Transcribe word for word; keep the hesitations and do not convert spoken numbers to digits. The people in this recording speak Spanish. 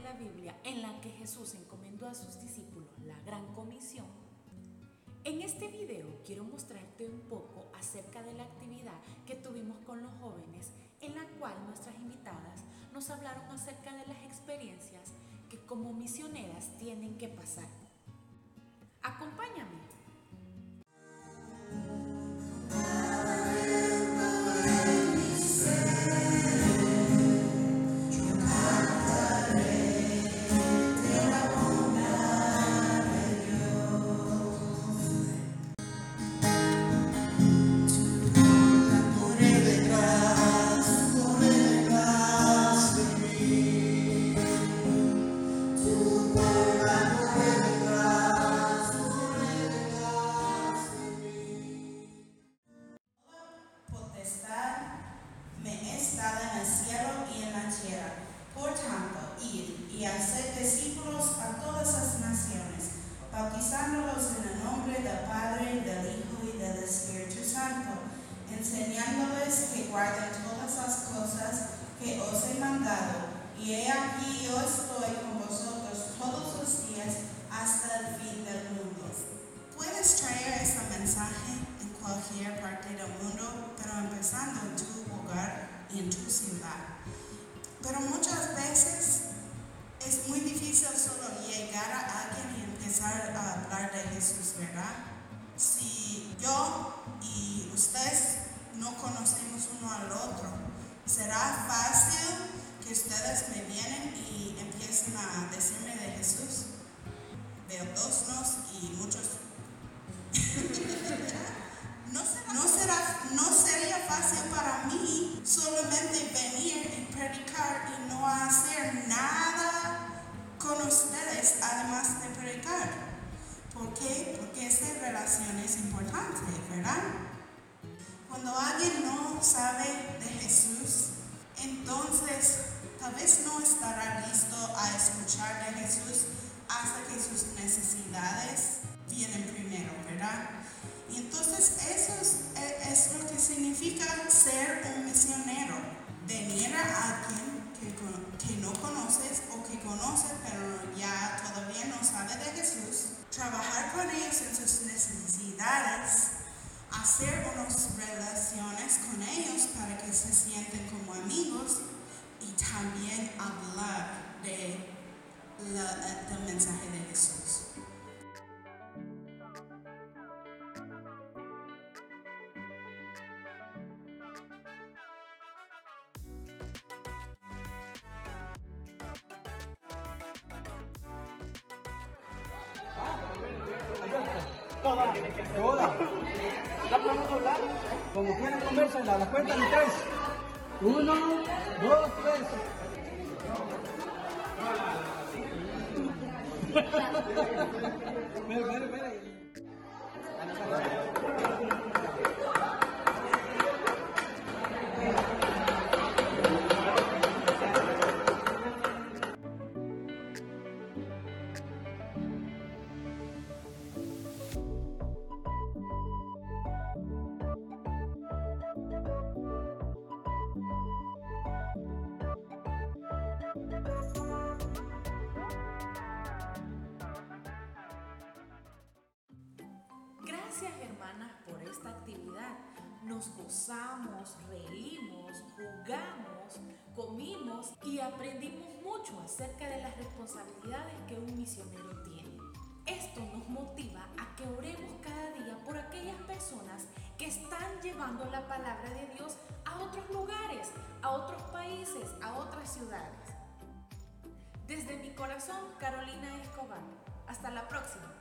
la Biblia en la que Jesús encomendó a sus discípulos la gran comisión, en este video quiero mostrarte un poco acerca de la actividad que tuvimos con los jóvenes, en la cual nuestras invitadas nos hablaron acerca de las experiencias que como misioneras tienen que pasar. Acompáñame. Y hacer discípulos a todas las naciones, bautizándolos en el nombre del Padre, del Hijo y del Espíritu Santo, enseñándoles que guarden todas las cosas que os he mandado. Y he aquí yo estoy con vosotros todos los días hasta el fin del mundo. Puedes traer este mensaje en cualquier parte del mundo, pero empezando en tu hogar y en tu ciudad. Pero muchas veces es muy difícil solo llegar a alguien y empezar a hablar de Jesús, ¿verdad? Si yo y ustedes no conocemos uno al otro, ¿será fácil que ustedes me vienen y empiecen a decirme de Jesús? Veo dos nos y muchos. ¿No será, no, será, ¿No sería fácil para mí solamente venir y predicar y no hacer nada con ustedes además de predicar? ¿Por qué? Porque esta relación es importante, ¿verdad? Cuando alguien no sabe de Jesús, entonces tal vez no estará listo a escuchar de Jesús hasta que sus necesidades vienen primero, ¿verdad? Y entonces eso es, es lo que significa ser un misionero. Venir a alguien que, que no conoces o que conoces pero ya todavía no sabe de Jesús, trabajar con ellos en sus necesidades, hacer unas relaciones con ellos para que se sienten como amigos y también hablar de la, del mensaje de Jesús. Toda, toda. ¿La podemos hablar? Como quieran, conversen a la cuenta de tres. Uno, dos, tres. Mira, mira, mira. Gracias, hermanas, por esta actividad. Nos gozamos, reímos, jugamos, comimos y aprendimos mucho acerca de las responsabilidades que un misionero tiene. Esto nos motiva a que oremos cada día por aquellas personas que están llevando la palabra de Dios a otros lugares, a otros países, a otras ciudades. Desde mi corazón, Carolina Escobar. Hasta la próxima.